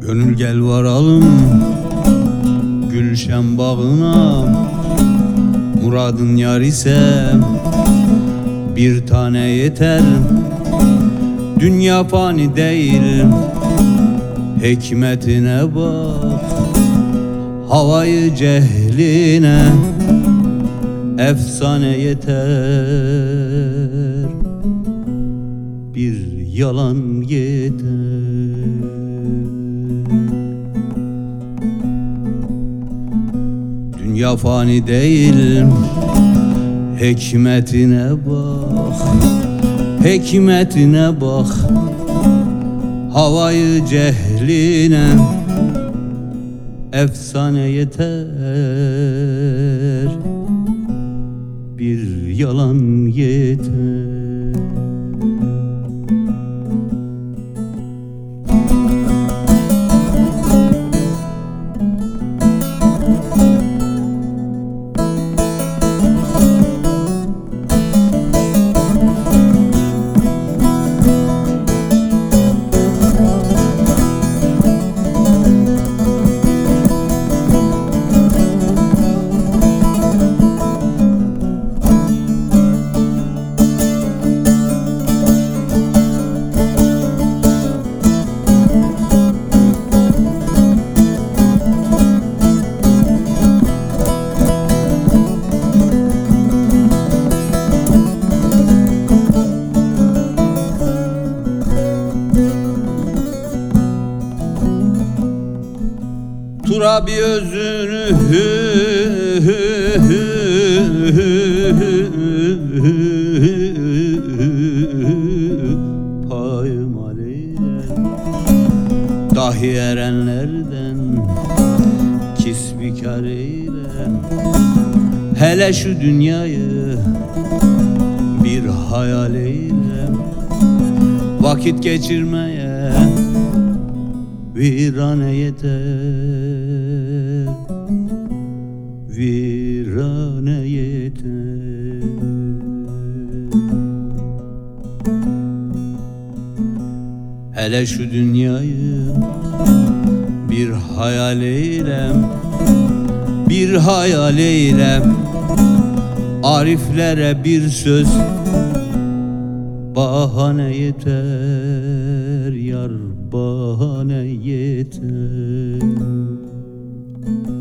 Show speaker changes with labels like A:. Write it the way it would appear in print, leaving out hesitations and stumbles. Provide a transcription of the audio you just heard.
A: Gönül gel varalım Gülşen bağına, muradın yar ise bir tane yeter. Dünya fani değil, hikmetine bak, havayı cehline efsane yeter, bir yalan yeter. Dünya fani değil, hikmetine bak, hikmetine bak, havayı cehline efsane yeter, bir yalan yeter. Turabi özünü paymal eyle, dahi erenlerden kisbikar eyle. Hele şu dünyayı bir hayal eyle, vakit geçirmeye virane yeter, virane yeter. Hele şu dünyayı bir hayal eylem, bir hayal eylem. Ariflere bir söz bahane yeter, yar bahane yeter.